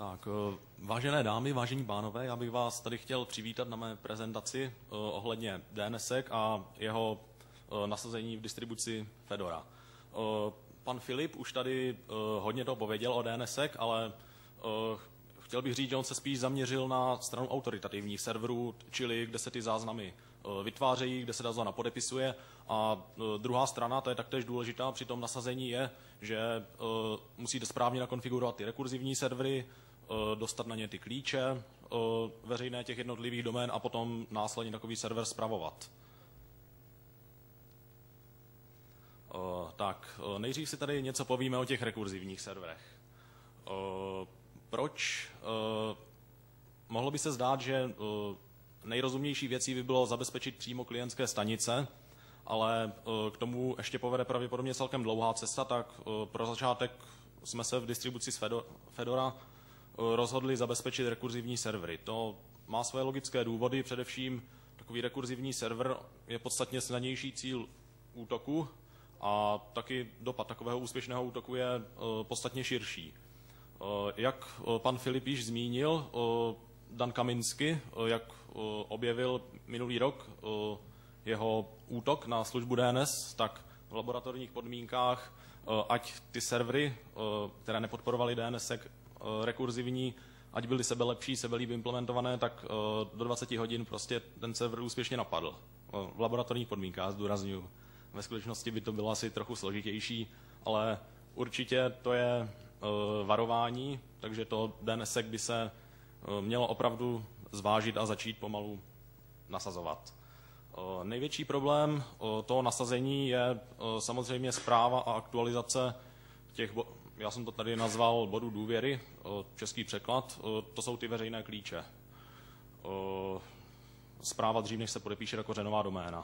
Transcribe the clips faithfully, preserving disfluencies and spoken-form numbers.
Tak, vážené dámy, vážení pánové, já bych vás tady chtěl přivítat na mé prezentaci ohledně DNSek a jeho nasazení v distribuci Fedora. Pan Filip už tady hodně toho pověděl o DNSek, ale chtěl bych říct, že on se spíš zaměřil na stranu autoritativních serverů, čili kde se ty záznamy vytvářejí, kde se ta zóna podepisuje. A druhá strana, to je taktéž důležitá při tom nasazení, je, že musíte správně nakonfigurovat ty rekurzivní servery, dostat na ně ty klíče veřejné těch jednotlivých domén a potom následně takový server spravovat. Tak, nejdřív si tady něco povíme o těch rekurzivních serverech. Proč? Mohlo by se zdát, že nejrozumnější věcí by bylo zabezpečit přímo klientské stanice, ale k tomu ještě povede pravděpodobně celkem dlouhá cesta, tak pro začátek jsme se v distribuci z Fedora rozhodli zabezpečit rekurzivní servery. To má své logické důvody, především takový rekurzivní server je podstatně snadnější cíl útoku a taky dopad takového úspěšného útoku je podstatně širší. Jak pan Filip již zmínil, Dan Kaminsky, jak objevil minulý rok jeho útok na službu D N S, tak v laboratorních podmínkách, ať ty servery, které nepodporovaly DNSek rekurzivní, ať byly sebelepší, sebelíp implementované, tak do dvaceti hodin prostě ten server úspěšně napadl. V laboratorních podmínkách, zdůrazňuji. Ve skutečnosti by to bylo asi trochu složitější, ale určitě to je varování, takže to DNSek by se mělo opravdu zvážit a začít pomalu nasazovat. Největší problém toho nasazení je samozřejmě správa a aktualizace těch, já jsem to tady nazval bodů důvěry, český překlad, to jsou ty veřejné klíče. Správa dřív, než se podepíše ta kořenová doména.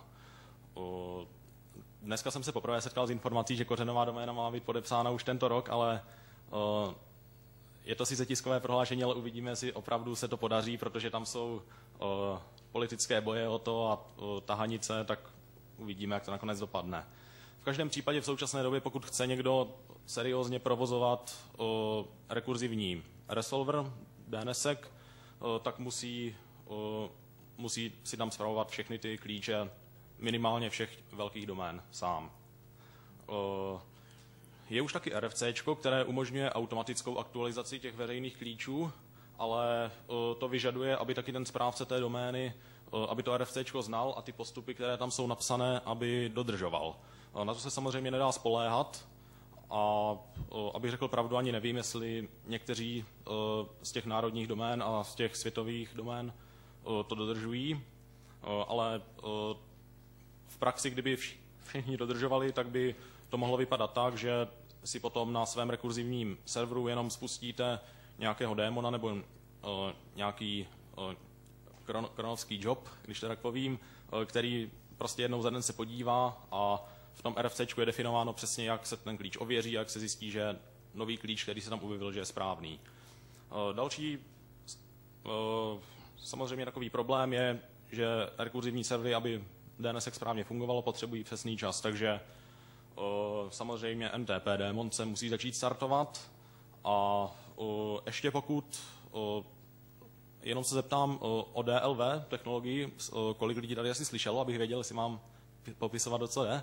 Dneska jsem se poprvé setkal s informací, že kořenová doména má být podepsána už tento rok, ale je to sice tiskové prohlášení, ale uvidíme, jestli opravdu se to podaří, protože tam jsou politické boje o to a tahanice, tak uvidíme, jak to nakonec dopadne. V každém případě v současné době, pokud chce někdo seriózně provozovat rekurzivní resolver DNSek, tak musí, musí si tam spravovat všechny ty klíče, minimálně všech velkých domén sám. Je už taky RFCčko, které umožňuje automatickou aktualizaci těch veřejných klíčů, ale to vyžaduje, aby taky ten správce té domény, aby to RFCčko znal a ty postupy, které tam jsou napsané, aby dodržoval. Na to se samozřejmě nedá spoléhat a abych řekl pravdu, ani nevím, jestli někteří z těch národních domén a z těch světových domén to dodržují, ale v praxi, kdyby všichni dodržovali, tak by to mohlo vypadat tak, že si potom na svém rekurzivním serveru jenom spustíte nějakého démona nebo uh, nějaký uh, kron, kronovský job, když to tak povím, uh, který prostě jednou za den se podívá a v tom RFCčku je definováno přesně, jak se ten klíč ověří, jak se zjistí, že nový klíč, který se tam objevil, že je správný. Uh, další uh, samozřejmě takový problém je, že rekurzivní servery, aby DNSek správně fungovalo, potřebují přesný čas, takže uh, samozřejmě N T P démon se musí začít startovat a uh, ještě pokud, uh, jenom se zeptám uh, o D L V technologii, uh, kolik lidí tady asi slyšelo, abych věděl, jestli mám popisovat, o co je.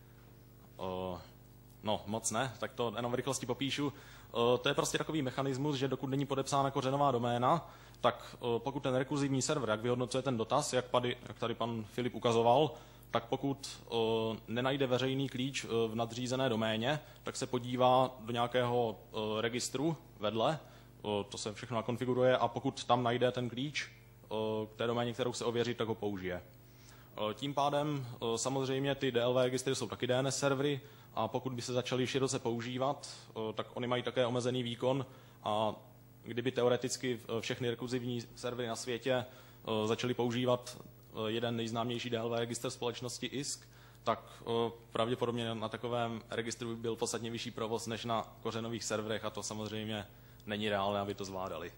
Uh, no, moc ne, tak to jenom v rychlosti popíšu. Uh, to je prostě takový mechanismus, že dokud není podepsána kořenová doména, tak uh, pokud ten rekurzivní server, jak vyhodnocuje ten dotaz, jak, pady, jak tady pan Filip ukazoval, tak pokud uh, nenajde veřejný klíč uh, v nadřízené doméně, tak se podívá do nějakého uh, registru vedle, uh, to se všechno nakonfiguruje a pokud tam najde ten klíč uh, k té doméně, kterou se ověří, tak ho použije. Uh, tím pádem uh, samozřejmě ty D L V registry jsou taky D N S servery a pokud by se začaly široce používat, uh, tak oni mají také omezený výkon a kdyby teoreticky všechny rekurzivní servery na světě uh, začaly používat jeden nejznámější D L V registr společnosti I S K, tak pravděpodobně na takovém registru by byl podstatně vyšší provoz než na kořenových serverech a to samozřejmě není reálné, aby to zvládali.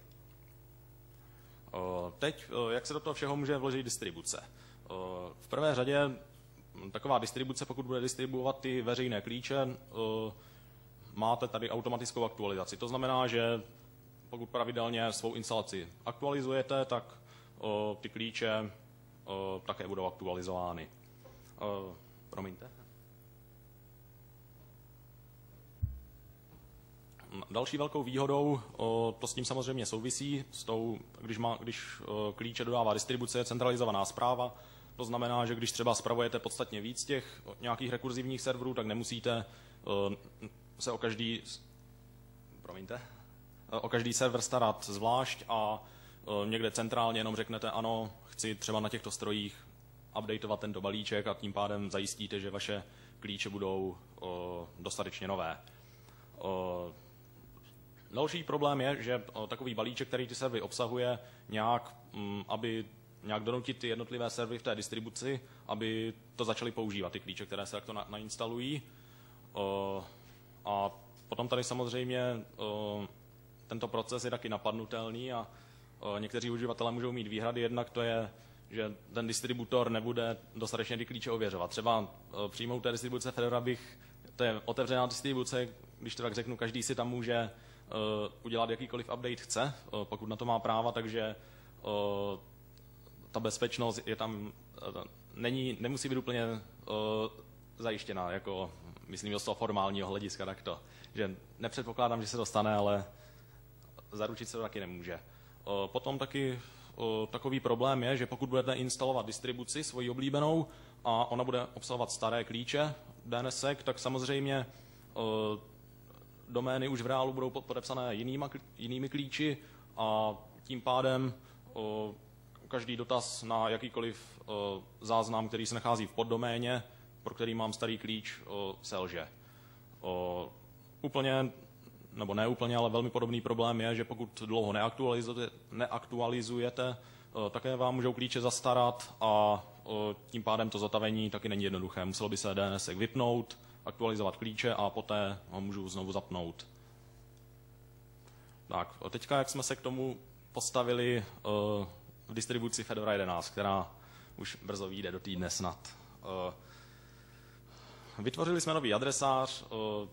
Teď, jak se do toho všeho může vložit distribuce? V prvé řadě taková distribuce, pokud bude distribuovat ty veřejné klíče, máte tady automatickou aktualizaci. To znamená, že pokud pravidelně svou instalaci aktualizujete, tak ty klíče také budou aktualizovány. Promiňte. Další velkou výhodou, to s tím samozřejmě souvisí, s tou, když, má, když klíče dodává distribuce, je centralizovaná správa. To znamená, že když třeba spravujete podstatně víc těch nějakých rekurzivních serverů, tak nemusíte se o každý, promiňte, o každý server starat zvlášť a někde centrálně jenom řeknete ano, chci třeba na těchto strojích updateovat tento balíček a tím pádem zajistíte, že vaše klíče budou dostatečně nové. Další problém je, že takový balíček, který ty servery obsahuje, nějak, aby nějak donutit ty jednotlivé servery v té distribuci, aby to začaly používat, ty klíče, které se takto na, nainstalují. A potom tady samozřejmě tento proces je taky napadnutelný a někteří uživatelé můžou mít výhrady. Jednak to je, že ten distributor nebude dostatečně ty klíče ověřovat. Třeba přímo u té distribuce Fedora bych, to je otevřená distribuce, když to tak řeknu, každý si tam může udělat jakýkoliv update chce, pokud na to má práva, takže ta bezpečnost je tam, není, nemusí být úplně zajištěná, jako myslím z toho formálního hlediska takto. Že nepředpokládám, že se to stane, ale zaručit se to taky nemůže. Potom taky takový problém je, že pokud budete instalovat distribuci svoji oblíbenou a ona bude obsahovat staré klíče D N S sek, tak samozřejmě domény už v reálu budou podepsané jinýma, jinými klíči a tím pádem o, každý dotaz na jakýkoliv o, záznam, který se nachází v poddoméně, pro který mám starý klíč, o, selže. O, úplně, nebo ne úplně, ale velmi podobný problém je, že pokud dlouho neaktualizujete, neaktualizujete o, také vám můžou klíče zastarat a o, tím pádem to zotavení taky není jednoduché. Muselo by se D N S sek vypnout, aktualizovat klíče a poté ho můžu znovu zapnout. Tak, teďka jak jsme se k tomu postavili uh, v distribuci Fedora jedenáct, která už brzo vyjde do týdne snad. Uh, vytvořili jsme nový adresář, uh,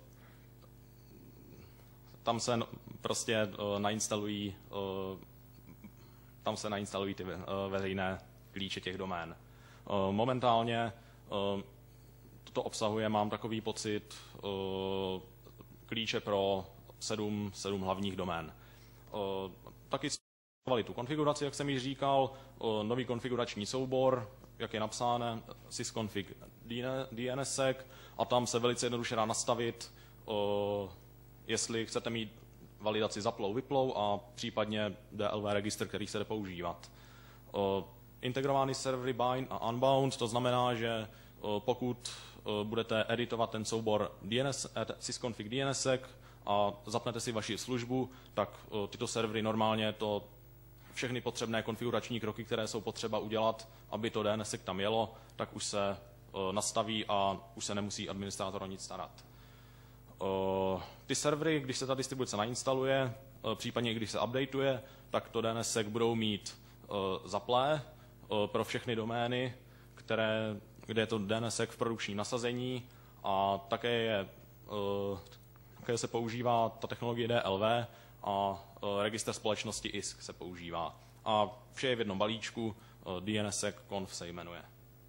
tam se prostě uh, nainstalují, uh, tam se nainstalují ty uh, veřejné klíče těch domén. Uh, momentálně uh, to obsahuje, mám takový pocit, klíče pro sedm, sedm hlavních domén. Taky jsme tu konfiguraci, jak jsem již říkal, nový konfigurační soubor, jak je napsáno, sysconfig D N S sek, a tam se velice jednoduše dá nastavit, jestli chcete mít validaci zaplou, vyplou a případně D L V registr, který se jde používat. Integrovaný servery bind a unbound, to znamená, že pokud budete editovat ten soubor D N S, sysconfig D N S sek a zapnete si vaši službu, tak tyto servery normálně to všechny potřebné konfigurační kroky, které jsou potřeba udělat, aby to D N S sek tam jelo, tak už se nastaví a už se nemusí administrátor o nic starat. Ty servery, když se ta distribuce nainstaluje, případně když se updateuje, tak to D N S sek budou mít zaplé pro všechny domény, které, kde je to D N S sek v produkčním nasazení, a také, je, také se používá ta technologie D L V a registr společnosti I S K se používá. A vše je v jednom balíčku, D N S sek conf se jmenuje.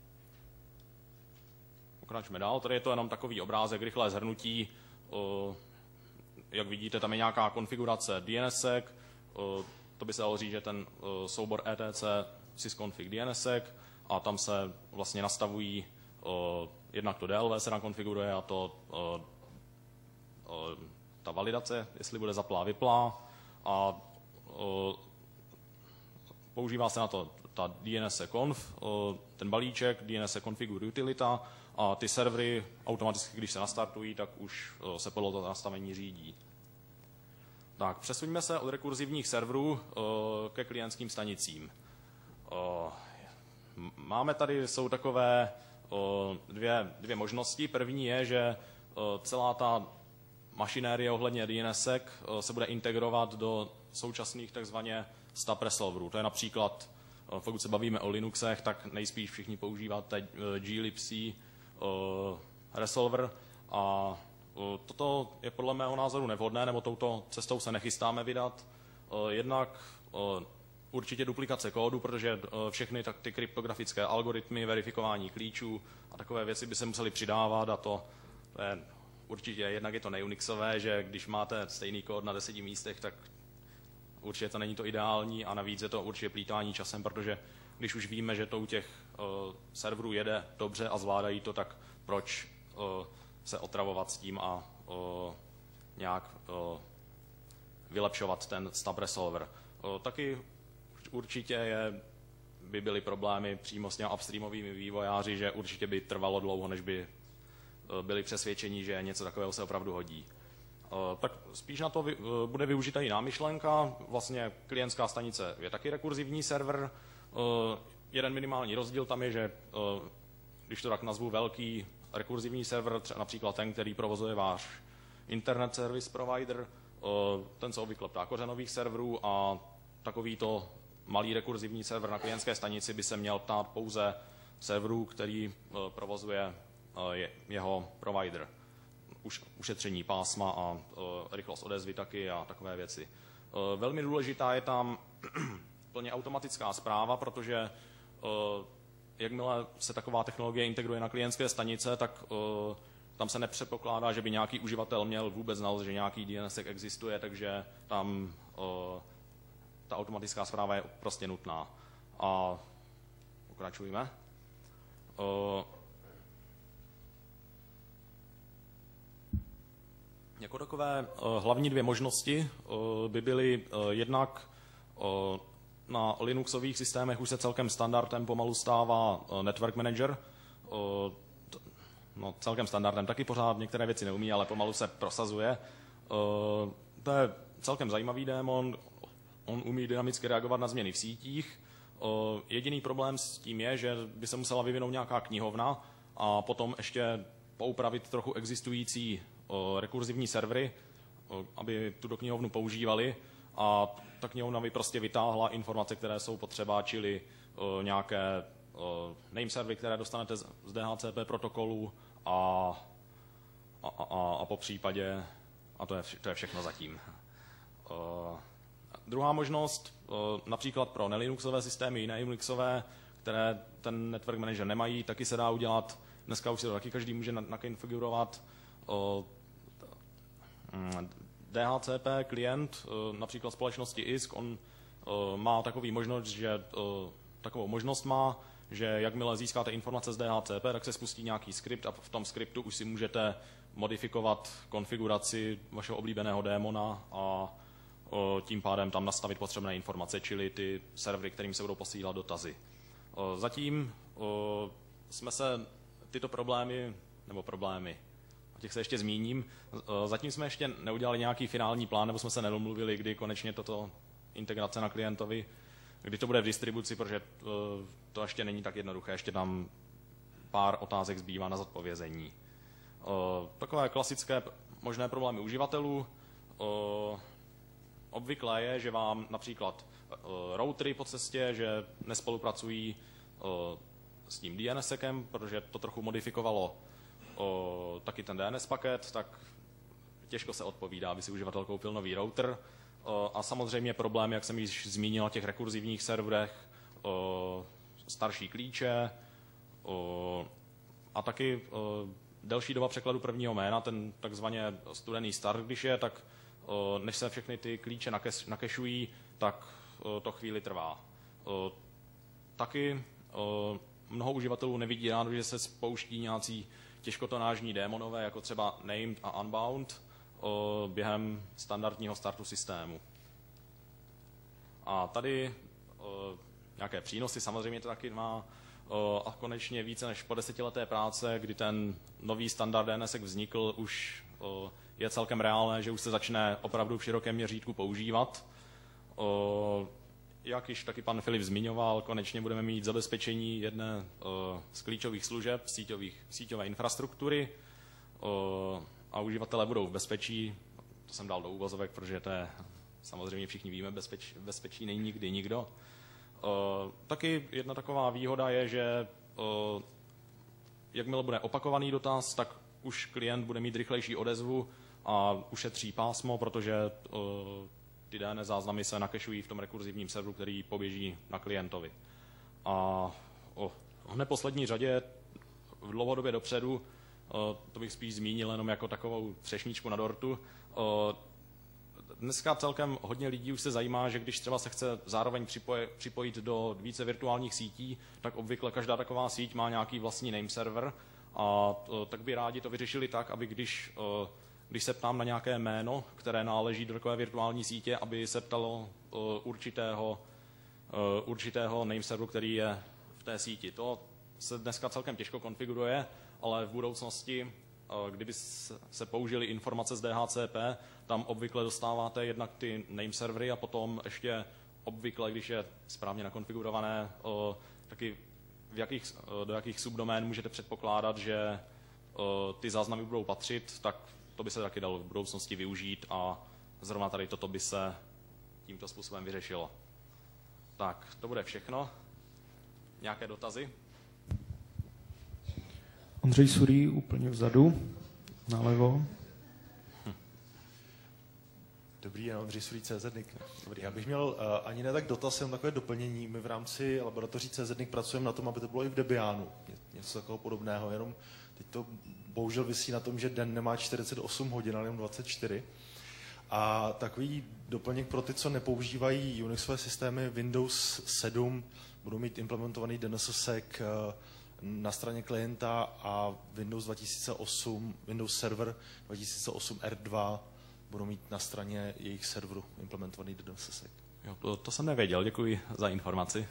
Pokračujeme dál, tady je to jenom takový obrázek, rychlé shrnutí. Jak vidíte, tam je nějaká konfigurace D N S sek, to by se dalo říct, že ten soubor E T C sysconfig D N S sek, a tam se vlastně nastavují, jednak to D L V se nakonfiguruje a to ta validace, jestli bude zaplá, vyplá, a používá se na to ta D N S sek conf, ten balíček, D N S sek configure utilita, a ty servery automaticky, když se nastartují, tak už se podle toho nastavení řídí. Tak, přesuňme se od rekurzivních serverů ke klientským stanicím. Máme tady, jsou takové dvě, dvě možnosti. První je, že celá ta mašinérie ohledně D N S sek se bude integrovat do současných takzvaně stub resolverů. To je například, pokud se bavíme o Linuxech, tak nejspíš všichni používáte glibc resolver, a toto je podle mého názoru nevhodné, nebo touto cestou se nechystáme vydat. Jednak určitě duplikace kódu, protože všechny tak ty kryptografické algoritmy, verifikování klíčů a takové věci by se musely přidávat a to, to je určitě, jednak je to neunixové, že když máte stejný kód na deseti místech, tak určitě to není to ideální a navíc je to určitě plýtvání časem, protože když už víme, že to u těch uh, serverů jede dobře a zvládají to, tak proč uh, se otravovat s tím a uh, nějak uh, vylepšovat ten stub resolver. Uh, taky určitě je, by byly problémy přímo s těmi upstreamovými vývojáři, že určitě by trvalo dlouho, než by uh, byli přesvědčeni, že něco takového se opravdu hodí. Uh, tak spíš na to vy, uh, bude využita jiná myšlenka. Vlastně klientská stanice je taky rekurzivní server. Uh, jeden minimální rozdíl tam je, že uh, když to tak nazvu velký rekurzivní server, třeba například ten, který provozuje váš internet service provider, uh, ten se obvykle ptá kořenových serverů a takovýto malý rekurzivní server na klientské stanici by se měl ptát pouze serverů, který uh, provozuje uh, je, jeho provider. Už, ušetření pásma a uh, rychlost odezvy taky a takové věci. Uh, velmi důležitá je tam plně automatická správa, protože uh, jakmile se taková technologie integruje na klientské stanice, tak uh, tam se nepředpokládá, že by nějaký uživatel měl vůbec znalost, že nějaký D N S existuje, takže tam uh, ta automatická správa je prostě nutná. A pokračujeme. Uh, jako takové uh, hlavní dvě možnosti uh, by byly uh, jednak uh, na Linuxových systémech už se celkem standardem pomalu stává Network Manager. No, celkem standardem taky pořád některé věci neumí, ale pomalu se prosazuje. To je celkem zajímavý démon. On umí dynamicky reagovat na změny v sítích. Jediný problém s tím je, že by se musela vyvinout nějaká knihovna a potom ještě poupravit trochu existující rekurzivní servery, aby tuto knihovnu používali. A ta knihovna by prostě vytáhla informace, které jsou potřeba, čili uh, nějaké uh, name servery, které dostanete z, z D H C P protokolu a, a, a, a po případě, a to je, to je všechno zatím. Uh, druhá možnost, uh, například pro nelinuxové systémy, jiné Unixové, které ten Network Manager nemají, taky se dá udělat, dneska už si to taky každý může nakonfigurovat. Uh, D H C P klient, například společnosti I S K, on má takový možnost, že takovou možnost má, že jakmile získáte informace z D H C P, tak se spustí nějaký skript a v tom skriptu už si můžete modifikovat konfiguraci vašeho oblíbeného démona a tím pádem tam nastavit potřebné informace, čili ty servery, kterým se budou posílat dotazy. Zatím jsme se tyto problémy, nebo problémy, těch se ještě zmíním. Zatím jsme ještě neudělali nějaký finální plán, nebo jsme se nedomluvili, kdy konečně toto integrace na klientovi, kdy to bude v distribuci, protože to ještě není tak jednoduché, ještě tam pár otázek zbývá na zodpovězení. Takové klasické možné problémy uživatelů. Obvyklé je, že vám například routery po cestě, že nespolupracují s tím DNSSECem, protože to trochu modifikovalo O, taky ten D N S paket, tak těžko se odpovídá, aby si uživatel koupil nový router. O, a samozřejmě problém, jak jsem již zmínil na těch rekurzivních serverech, o, starší klíče o, a taky o, delší doba překladu prvního jména, ten takzvaně studený start, když je, tak o, než se všechny ty klíče nakešují, tak o, to chvíli trvá. O, taky o, mnoho uživatelů nevidí ráno, že se spouští nějací těžkotonážní démonové, jako třeba named a unbound, o, během standardního startu systému. A tady o, nějaké přínosy, samozřejmě to taky má o, a konečně více než po desetileté práce, kdy ten nový standard D N S vznikl, už o, je celkem reálné, že už se začne opravdu v širokém měřítku používat. O, Jak již taky pan Filip zmiňoval, konečně budeme mít zabezpečení jedné uh, z klíčových služeb síťových, síťové infrastruktury uh, a uživatelé budou v bezpečí. To jsem dal do úvozovek, protože to je, samozřejmě všichni víme, bezpeč, bezpečí není nikdy nikdo. Uh, taky jedna taková výhoda je, že uh, jakmile bude opakovaný dotaz, tak už klient bude mít rychlejší odezvu a ušetří pásmo, protože uh, ty D N S záznamy se nakešují v tom rekurzivním serveru, který poběží na klientovi. A o v neposlední řadě v dlouhodobě dopředu, to bych spíš zmínil jenom jako takovou třešničku na dortu, dneska celkem hodně lidí už se zajímá, že když třeba se chce zároveň připojit do více virtuálních sítí, tak obvykle každá taková síť má nějaký vlastní name server a tak by rádi to vyřešili tak, aby když, když se ptám na nějaké jméno, které náleží do takové virtuální sítě, aby se ptalo určitého, určitého name serveru, který je v té síti. To se dneska celkem těžko konfiguruje, ale v budoucnosti, kdyby se použily informace z D H C P, tam obvykle dostáváte jednak ty name servery a potom ještě obvykle, když je správně nakonfigurované, taky v jakých, do jakých subdomén můžete předpokládat, že ty záznamy budou patřit, tak to by se taky dalo v budoucnosti využít a zrovna tady toto by se tímto způsobem vyřešilo. Tak, to bude všechno. Nějaké dotazy? Ondřej Surý úplně vzadu, nalevo. Hm. Dobrý den, Ondřej Surý, C Z N I C. Dobrý, já bych měl uh, ani ne tak dotaz, jenom takové doplnění. My v rámci laboratoří C Z N I C pracujeme na tom, aby to bylo i v Debianu. Něco takového podobného, jenom teď to bohužel visí na tom, že den nemá čtyřicet osm hodin, ale jenom dvacet čtyři. A takový doplněk pro ty, co nepoužívají Unixové systémy, Windows sedm budou mít implementovaný D N S sec uh, na straně klienta a Windows dva tisíce osm, Windows Server dva tisíce osm R dva budou mít na straně jejich serveru implementovaný D N S sec. Jo, to, to jsem nevěděl, děkuji za informaci.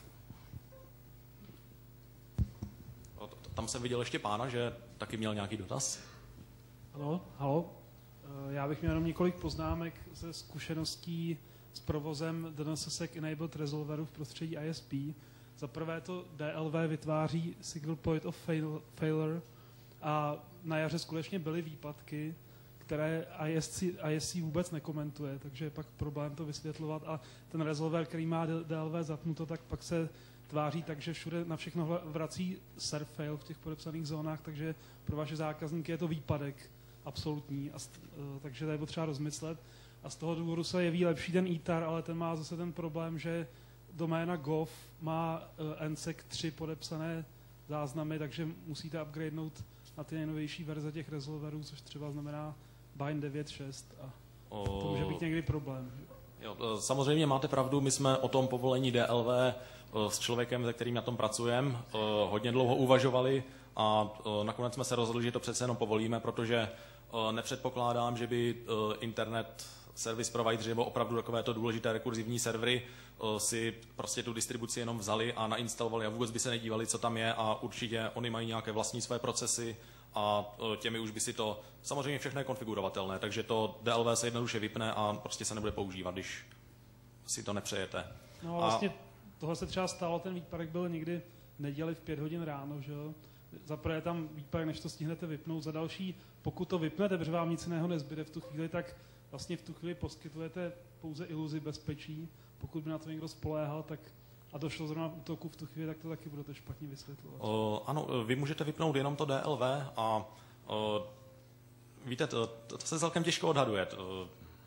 Tam jsem viděl ještě pána, že taky měl nějaký dotaz. Halo, halo. Já bych měl jenom několik poznámek ze zkušeností s provozem D N S sec enabled resolveru v prostředí I S P. Za prvé to D L V vytváří single point of fail, failure a na jaře skutečně byly výpadky, které I S C, I S C vůbec nekomentuje, takže je pak problém to vysvětlovat a ten resolver, který má D L V zapnuto, tak pak se tváří tak, že všude na všechno vrací serve fail v těch podepsaných zónách, takže pro vaše zákazníky je to výpadek absolutní, a st, takže to je potřeba rozmyslet. A z toho důvodu se jeví lepší ten I T A R, ale ten má zase ten problém, že doména gov má N S E C tři podepsané záznamy, takže musíte upgradenout na ty nejnovější verze těch resolverů, což třeba znamená Bind devět šest a to může být někdy problém. Jo, samozřejmě máte pravdu, my jsme o tom povolení D L V s člověkem, se kterým na tom pracujeme, hodně dlouho uvažovali a nakonec jsme se rozhodli, že to přece jenom povolíme, protože nepředpokládám, že by internet service provider nebo opravdu takovéto důležité rekurzivní servery si prostě tu distribuci jenom vzali a nainstalovali a vůbec by se nedívali, co tam je a určitě oni mají nějaké vlastní své procesy a těmi už by si to, samozřejmě všechno je konfigurovatelné, takže to D L V se jednoduše vypne a prostě se nebude používat, když si to nepřejete. No a vlastně tohle se třeba stalo, ten výpadek byl někdy v neděli v pět hodin ráno, že jo? Za prvé je tam výpadek, než to stihnete vypnout, za další, pokud to vypnete, protože vám nic jiného nezbyde v tu chvíli, tak vlastně v tu chvíli poskytujete pouze iluzi bezpečí. Pokud by na to někdo spoléhal, tak a došlo zrovna v útoku v tu chvíli, tak to taky budete špatně vysvětlovat. O, ano, vy můžete vypnout jenom to D L V a o, víte, to, to se celkem těžko odhaduje. O,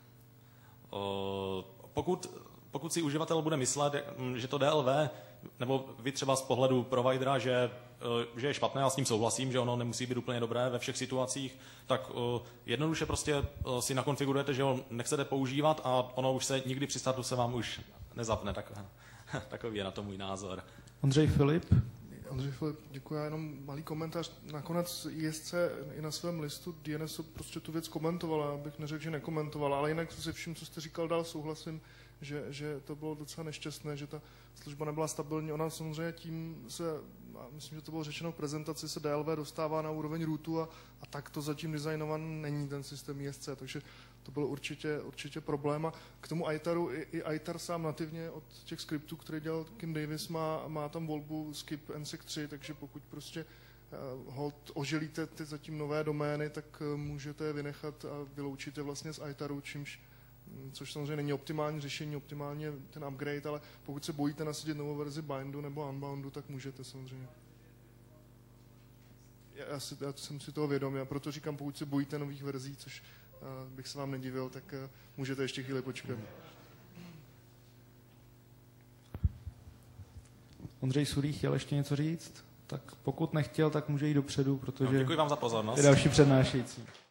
o, pokud, pokud si uživatel bude myslet, že to D L V, nebo vy třeba z pohledu providera, že, že je špatné, já s tím souhlasím, že ono nemusí být úplně dobré ve všech situacích, tak jednoduše prostě si nakonfigurujete, že ho nechcete používat a ono už se nikdy při startu se vám už nezapne. Tak, takový je na to můj názor. Ondřej Filip. Ondřej Filip, děkuji, já jenom malý komentář. Nakonec I S C i na svém listu D N S prostě tu věc komentovala, abych neřekl, že nekomentovala, ale jinak se vším, co jste říkal dál, souhlasím, že, že to bylo docela nešťastné, že ta služba nebyla stabilní. Ona samozřejmě tím se, a myslím, že to bylo řečeno v prezentaci, se D L V dostává na úroveň rootu a, a tak to zatím designovaný není ten systém I S C, takže to byl určitě, určitě problém. A k tomu I T A R u, i, i I T A R sám nativně od těch skriptů, které dělal Kim Davis, má, má tam volbu skip N S E C tři, takže pokud prostě uh, hold oželíte ty zatím nové domény, tak uh, můžete je vynechat a vyloučíte vlastně z I T A R u, čímž což samozřejmě není optimální řešení, optimálně ten upgrade, ale pokud se bojíte nasadit novou verzi bindu nebo unboundu, tak můžete samozřejmě. Já, si, já jsem si toho vědom, já proto říkám, pokud se bojíte nových verzí, což uh, bych se vám nedivil, tak uh, můžete ještě chvíli počkat. Ondřej Surý chtěl ještě něco říct? Tak pokud nechtěl, tak může jít dopředu, protože Děkuji vám za pozornost. je další přednášející.